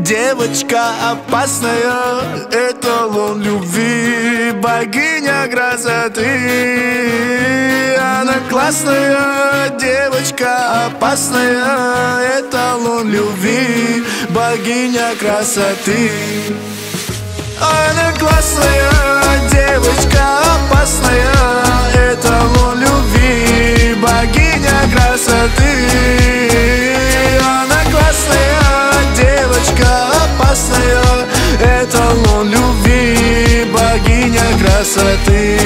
девочка опасная, эталон любви, богиня красоты. Она классная, девочка опасная, эталон любви, богиня красоты. Она классная, девочка опасная, эталон любви, богиня красоты. Она классная, девочка опасная, эталон любви, богиня красоты.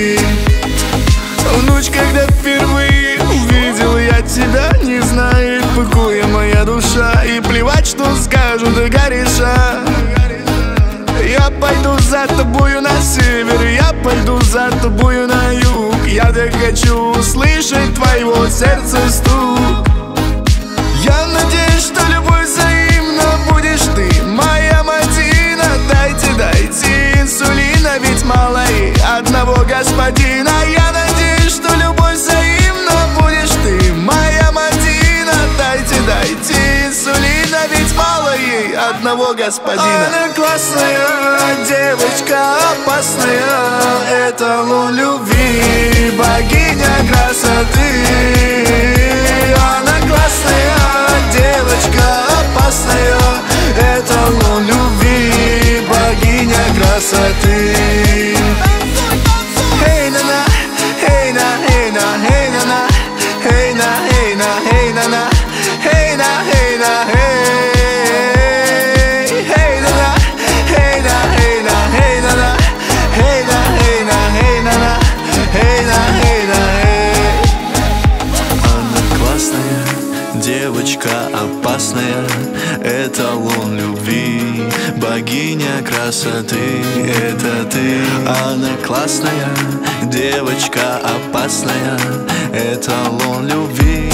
Ночь, когда впервые увидел я тебя, не знает покоя моя душа, и плевать, что скажут кореша. Я пойду за тобою на север, я пойду за тобою на юг. Я так хочу услышать твоего сердца стук. Я надеюсь, что любовь взаимна будешь ты, моя Мадина. Дайте инсулина, ведь мало и одного господина. Я надеюсь, что любовь взаимна будешь ты, моя Мадина. Дайте инсулина, ведь мало ей одного господина. Она классная, девочка опасная, эталон любви, богиня красоты. Она классная, девочка опасная, эталон любви, богиня красоты. Эй, на-на, эй, на, эй, на, эй, на-на, эй, на, эй, на, эй, на-на, эй, на, эй, на, эй. Девочка опасная, эталон любви, богиня красоты. Это ты. Она классная, девочка опасная, эталон любви,